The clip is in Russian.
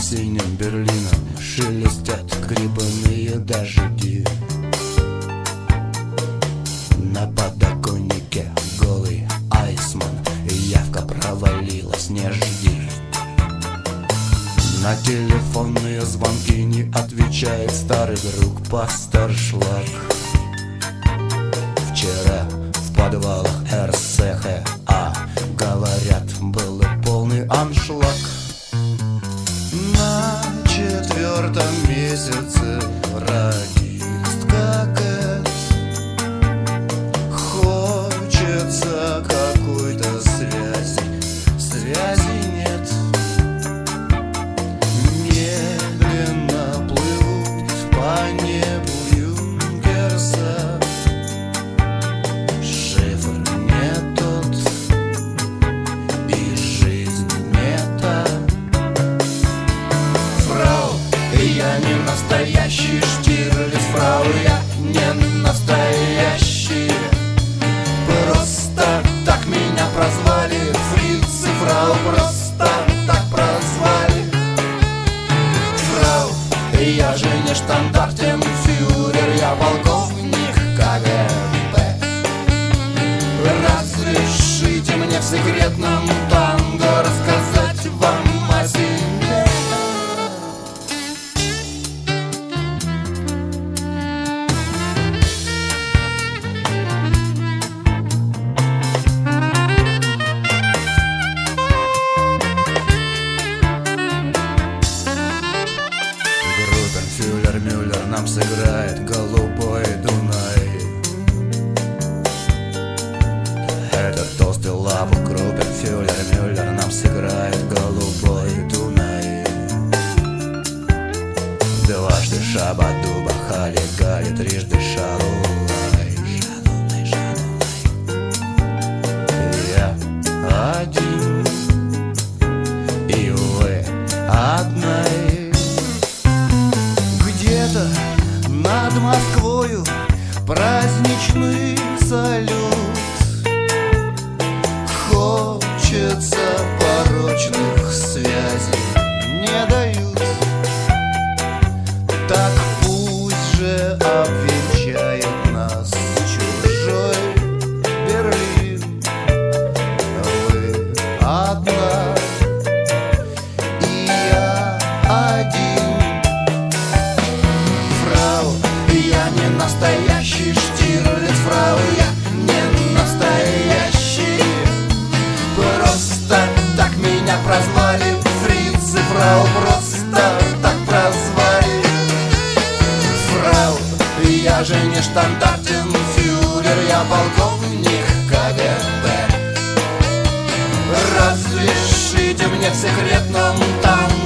синим Берлином шелестят грибные дожди. На подоконнике голый айсман, явка провалилась, не жди. На телефонные звонки не отвечает старый друг Пастершлаг. Вчера в подвалах РСХА, говорят, был полный аншлаг. На 4-м месяце радистка Кэт, хочется какой-то связи, связи нет. Медленно плывут по небу Юнкерса, шифр не тот и жизнь не та. Фрау, я не настоящий Штирлиц, фрау, я не настоящий. Просто так меня прозвали фрицы, фрау, просто так прозвали. Фрау, я же не штандартенфюрер, я полковник КГБ. Разрешите мне в секретном танго рассказать вам о себе. Группенфюрер Мюллер нам сыграет голубой Дунай. Этот толстый лапу группенфюрер Мюллер нам сыграет голубой Дунай. Дважды шаба-дуба, хали-гали, трижды шалулай. Я один, и вы одной. Где-то над Москвою праздничный салют. Хочется порочных связей, не дают. Так пусть же обвенчает нас чужой Берлин. Вы одна, и я один. Фрау, я не настоящий Штирлиц, фрау, я не настоящий. Просто так меня прозвали фрицы, фрау, просто так прозвали. Фрау, я же не штандартенфюрер, я полковник КГБ. Разрешите мне в секретном танго